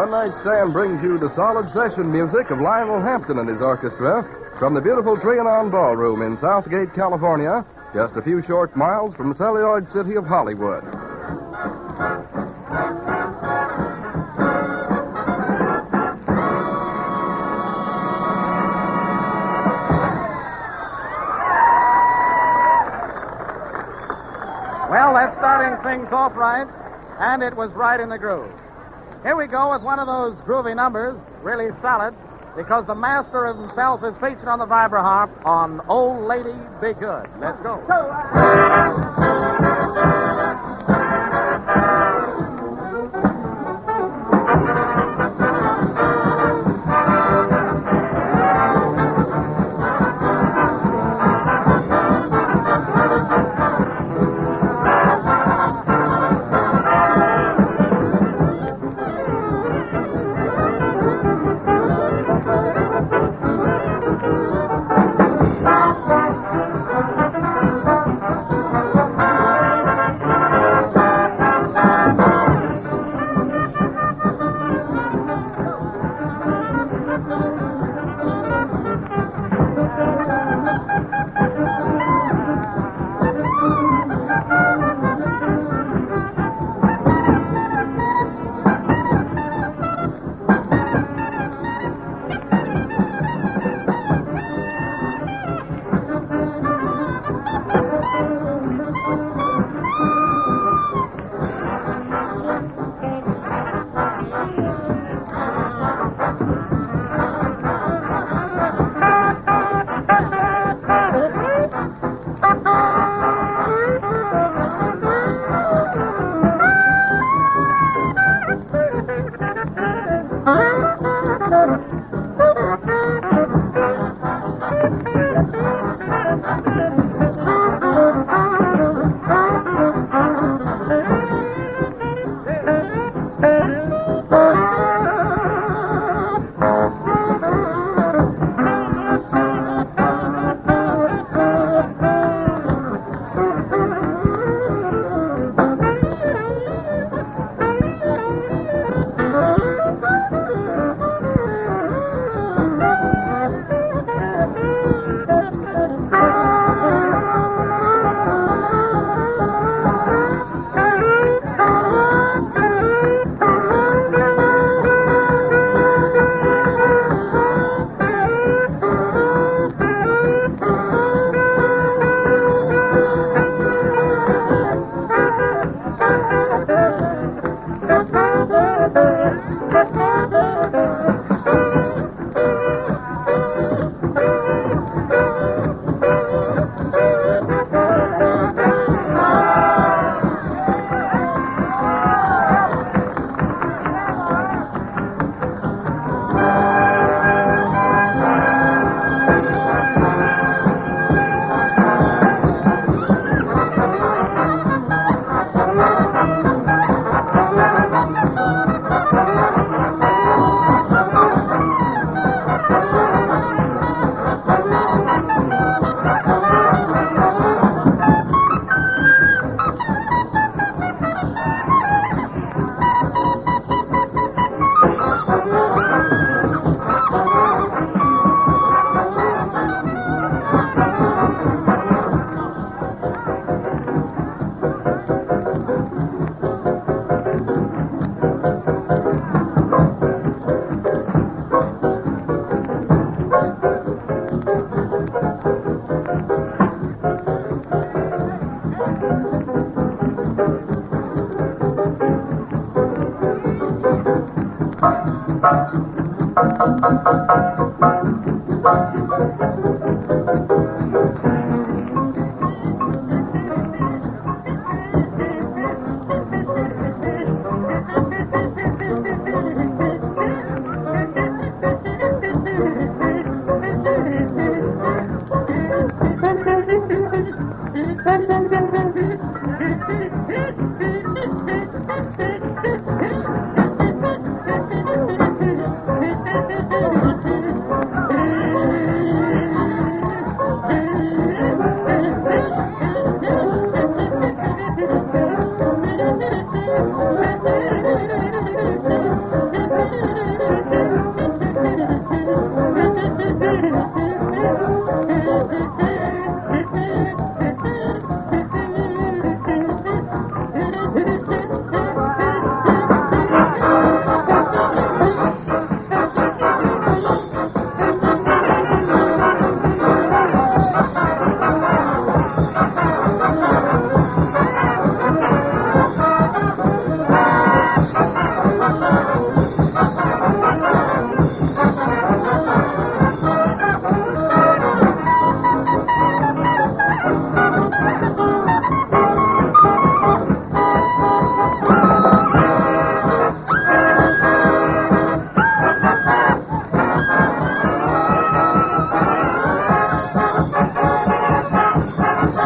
One Night Stand brings you the solid session music of Lionel Hampton and his orchestra from the beautiful Trianon Ballroom in Southgate, California, just a few short miles from the celluloid city of Hollywood. Well, that's starting things off right, and it was right in the groove. Here we go with one of those groovy numbers, really solid, because the master of himself is featured on the vibraharp on Old Lady Be Good. Let's go.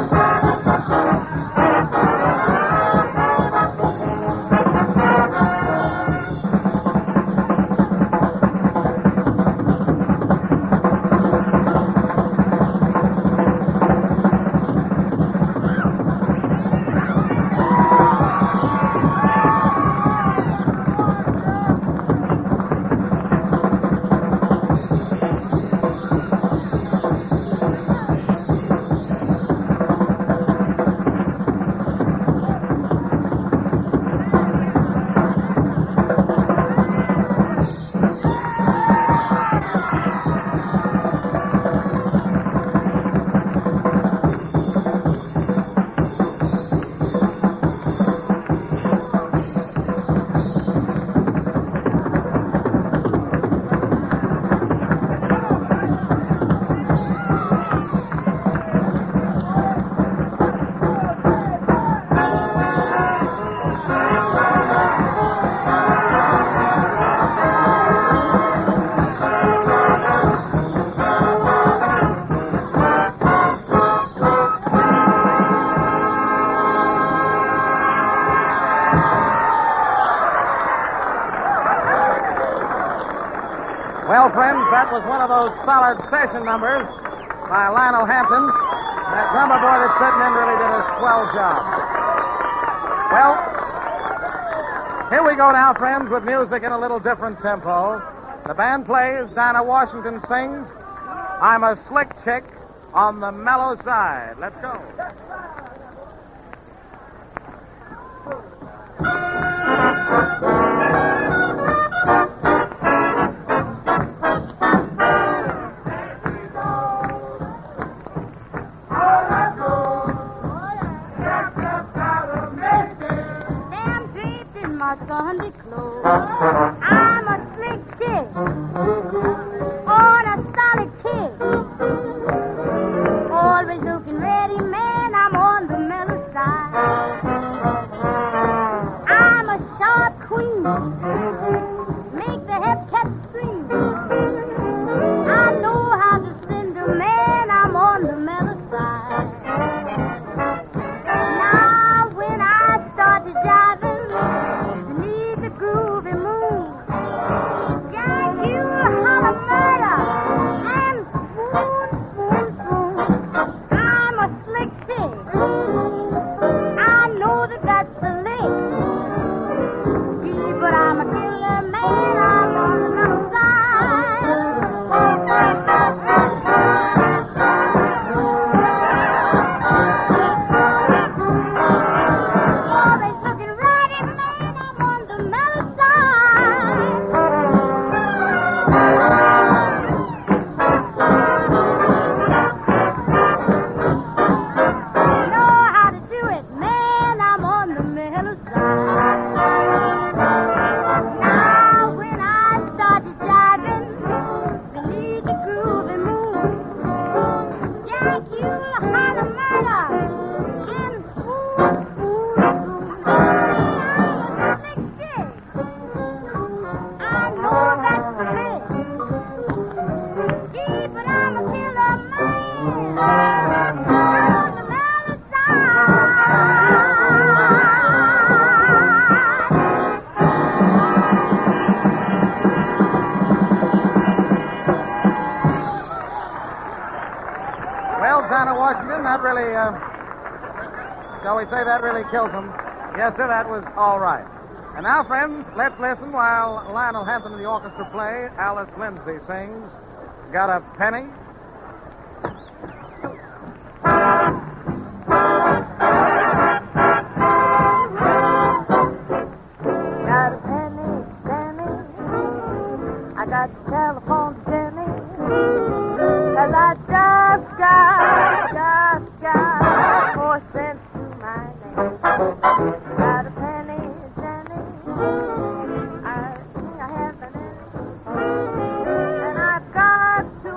Well, friends, that was one of those solid session numbers by Lionel Hampton. That drummer boy that's sitting in really did a swell job. Well, here we go now, friends, with music in a little different tempo. The band plays, Dinah Washington sings, I'm a Slick Chick on the Mellow Side. Let's go. Sunday clothes. I'm a slick chick on a solid kick. Always looking ready, man. I'm on the mellow side. I'm a sharp queen. Make the hep cat scream. I know how to send a man. I'm on the mellow side. Now when I started driving, groovy move. Jack, you holler murder. And swoon, swoon, swoon. I'm a slick chick. I know that that's the lick. Gee, but I'm a killer man. I'm on the mellow Always looking ready, man. I'm on the mellow Dinah Washington, that really, shall we say, that really kills him. Yes, sir, that was all right. And now, friends, let's listen while Lionel Hampton and the orchestra play. Alice Lindsay sings, Got a Penny? Got a penny, penny. I got the telephone to Jenny. 'Cause I just got 4 cents to my name. Got a penny, penny. I think I have an and I've got to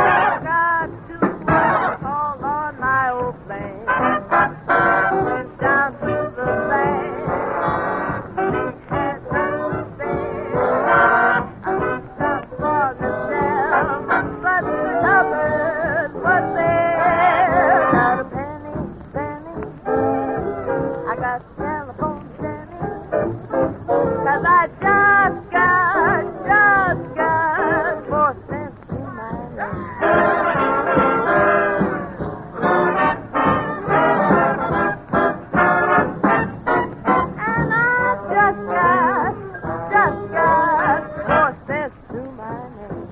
call on my old flame. Went down to the bank. He had nothing to say. I looked up for the shelf, but the cupboard was there. Got a penny, got telephone Jenny. 'Cause I just got 4 cents to my name. And I just got 4 cents to my name.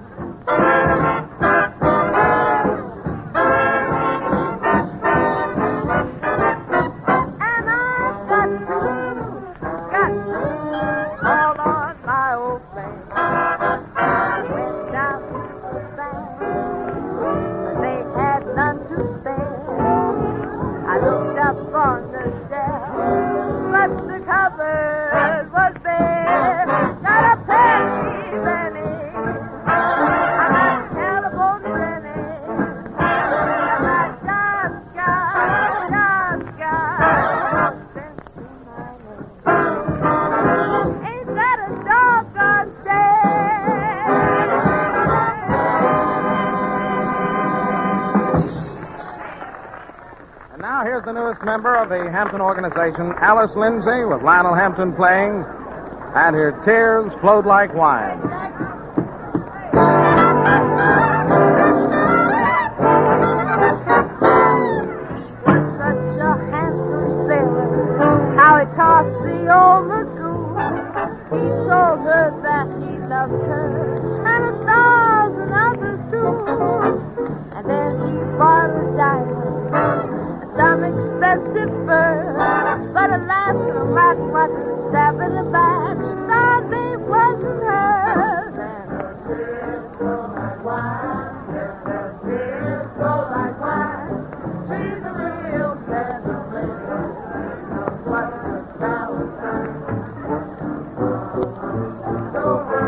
And I've got to call on my old friend. Went down to the bank. They had none to spare. I looked up on the shelf, but the cupboard was bare. Not a penny. I got telephone Jenny. And I just got cents to my name. Ain't that a doggone shame? And now here's the newest member of the Hampton organization, Alice Lindsay, with Lionel Hampton playing, and her tears flowed like wine. Such a handsome sailor, how he tossed the old lagoon. He told her that he loved her, and 1,000 others too. And then he bought a diamond, some expensive fur. But alas, no matter what he stabbed in the back, that they wasn't hers. And her tears flow like wine, yes, her tears flow like wine. She's a real celebrator, what's the Valentine? So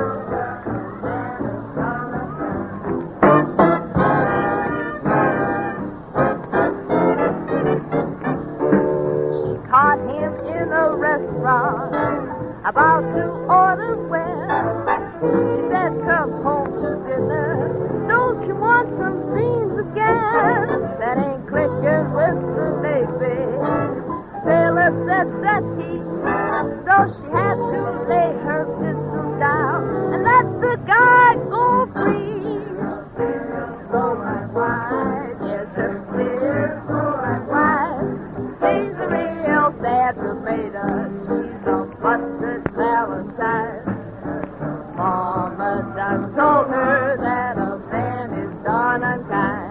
she caught him in a restaurant, about to order well. She said, come home to dinner. Don't you want some beans again? That ain't clicking with the Navy. Sailor said that he, so she had to lay her pistol down and let the guy go free. Flow like wine, yes, her tears flow like wine. She's a real sad tomato. She's a busted Valentine. Mama done told her that a man is darn unkind.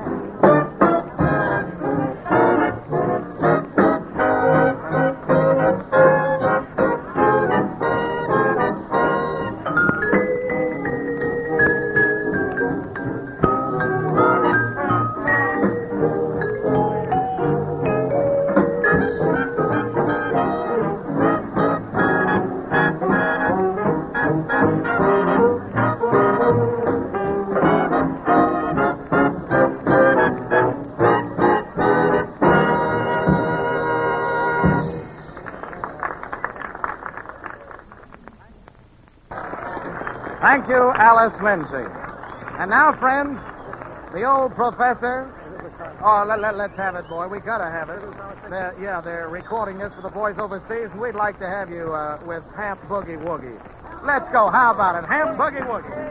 Thank you, Alice Lindsay. And now, friends, the old professor. Oh, let's have it, boy. We gotta have it. They're recording this for the boys overseas, and we'd like to have you with Hamp Boogie Woogie. Let's go. How about it? Hamp Boogie Woogie.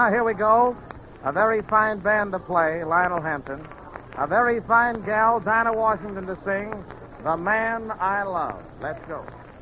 now here we go. A very fine band to play, Lionel Hampton. A very fine gal, Dinah Washington, to sing The Man I Love. Let's go.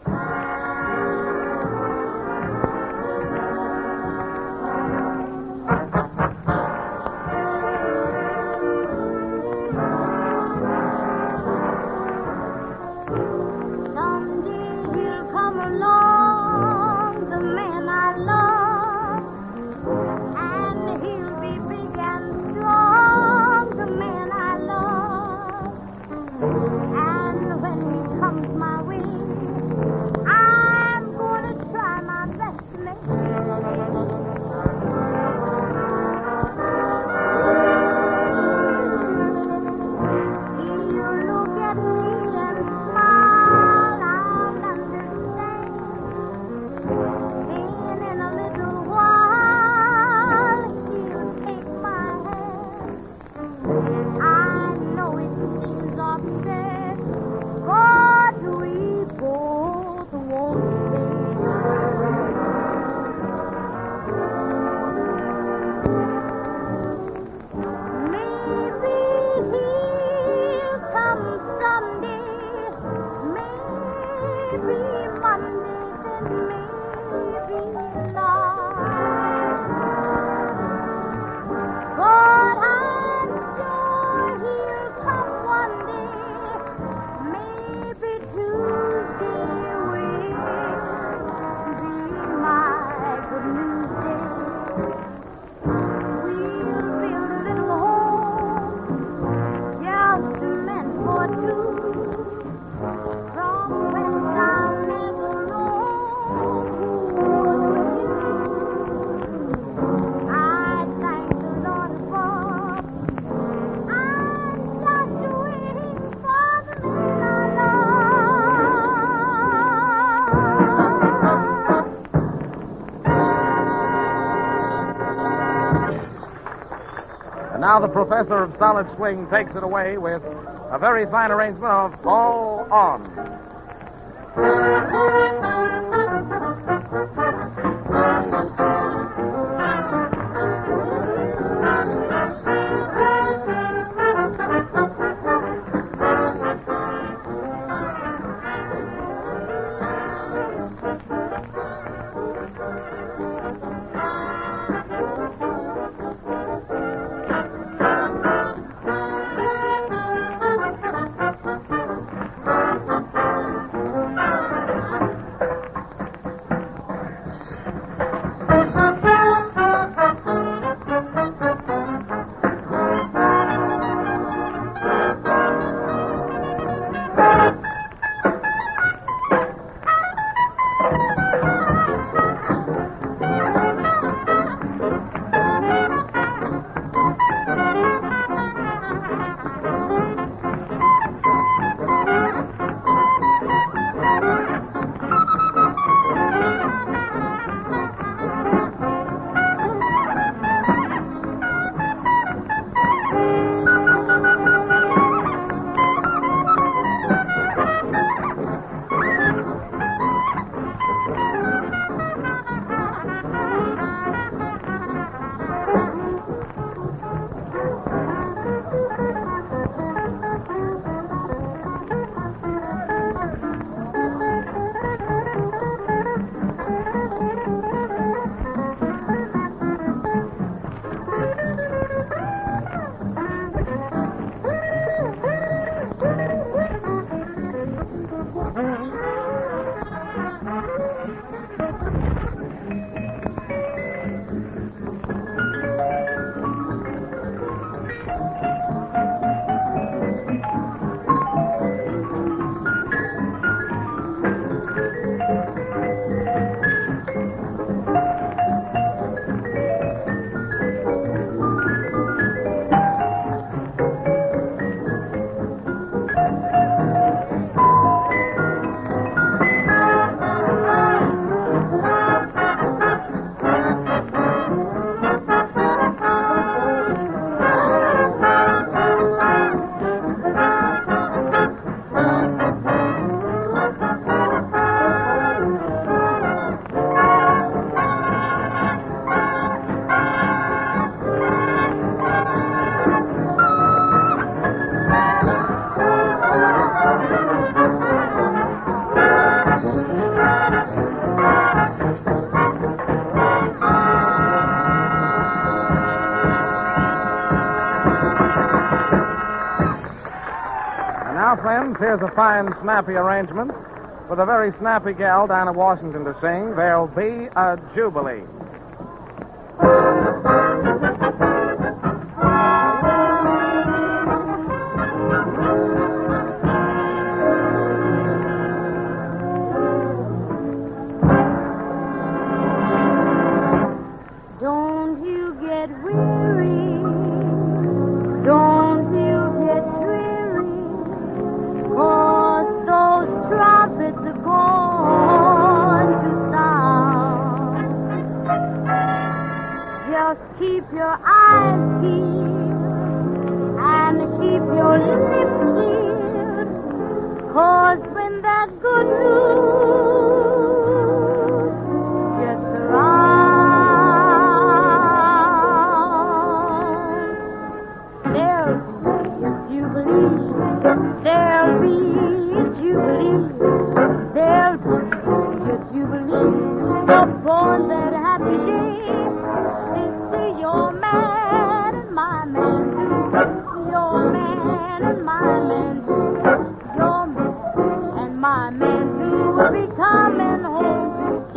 Now the professor of solid swing takes it away with a very fine arrangement of All On. now, friends, here's a fine, snappy arrangement with a very snappy gal, Dinah Washington, to sing There'll Be a Jubilee. Don't you get weary, don't you get dreary, 'cause those trumpets are going to sound. Just keep your eyes peeled and keep your lips sealed, 'cause when that good news gets around, there'll be a jubilee, there'll be a jubilee, there'll be a jubilee upon that happy day. It's your man and my man too, your man and my man too, your man and my man too will be coming home to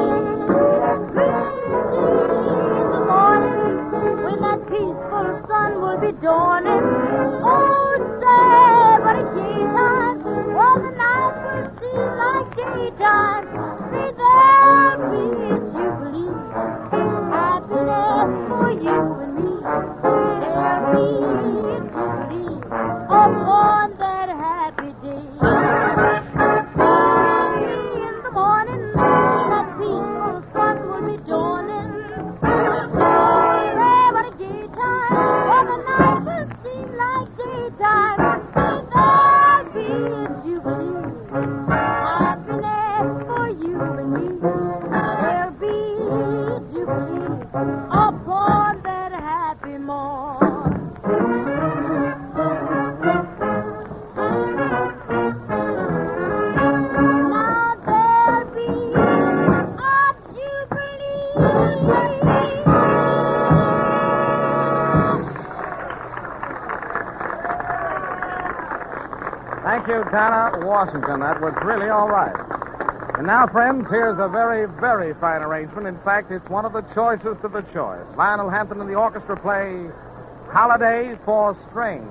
in the morning when that peaceful sun will be dawning. Oh, say, what a gay time, all the night will seem like daytime. See, there'll be a jubilee, happiness for you and me. There'll be a jubilee upon that happy day. In the morning, that peaceful sun will be dawning. Say, what a gay time, all the night will seem like daytime. There'll be a jubilee, happiness for you and me. There'll be a jubilee upon that happy morn. Now there'll be a jubilee. Thank you, Dinah Washington. That was really all right. And now, friends, here's a very, very fine arrangement. In fact, it's one of the choicest of the choice. Lionel Hampton and the orchestra play Holiday for Strings.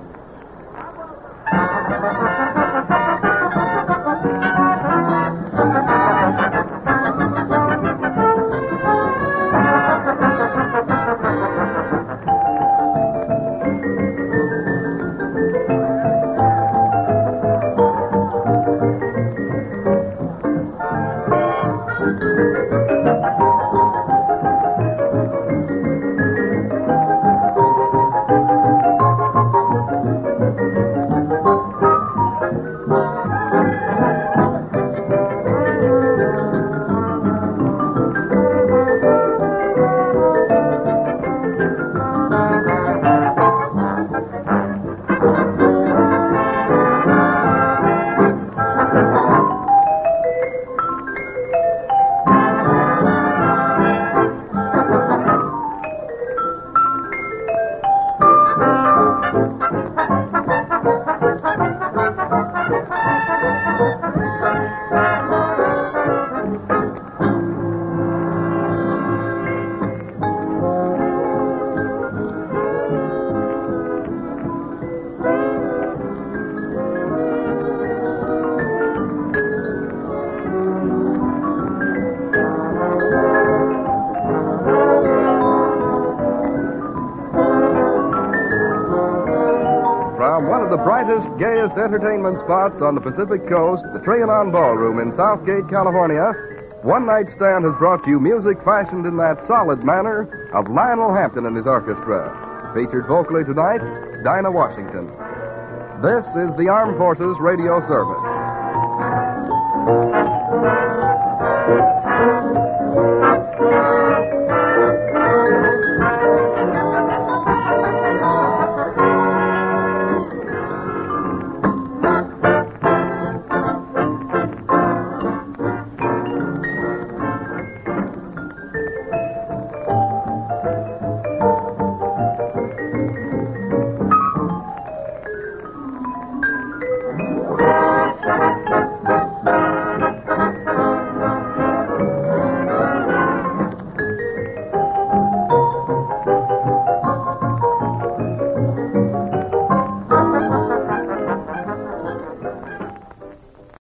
From one of the brightest, gayest entertainment spots on the Pacific Coast, the Trianon Ballroom in Southgate, California, One Night Stand has brought you music fashioned in that solid manner of Lionel Hampton and his orchestra. Featured vocally tonight, Dinah Washington. This is the Armed Forces Radio Service.